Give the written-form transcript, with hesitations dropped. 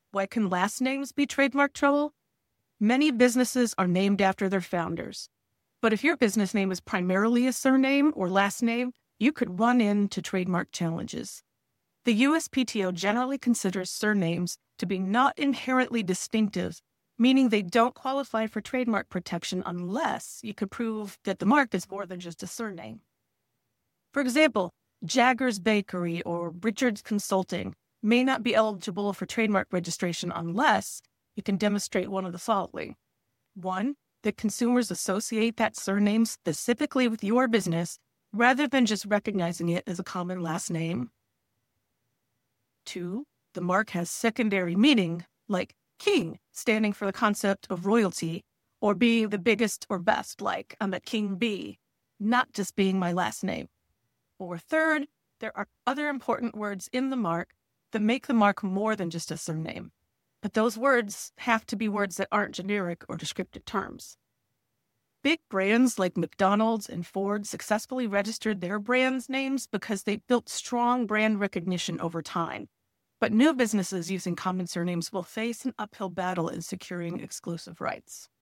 Why can last names be trademark trouble? Many businesses are named after their founders. But if your business name is primarily a surname or last name, you could run into trademark challenges. The USPTO generally considers surnames to be not inherently distinctive, meaning they don't qualify for trademark protection unless you could prove that the mark is more than just a surname. For example, Jagger's Bakery or Richard's Consulting may not be eligible for trademark registration unless you can demonstrate one of the following. One, that consumers associate that surname specifically with your business rather than just recognizing it as a common last name. Two, the mark has secondary meaning, like king, standing for the concept of royalty, or being the biggest or best, like I'm a king bee, not just being my last name. Or third, there are other important words in the mark that make the mark more than just a surname. But those words have to be words that aren't generic or descriptive terms. Big brands like McDonald's and Ford successfully registered their brands' names because they built strong brand recognition over time. But new businesses using common surnames will face an uphill battle in securing exclusive rights.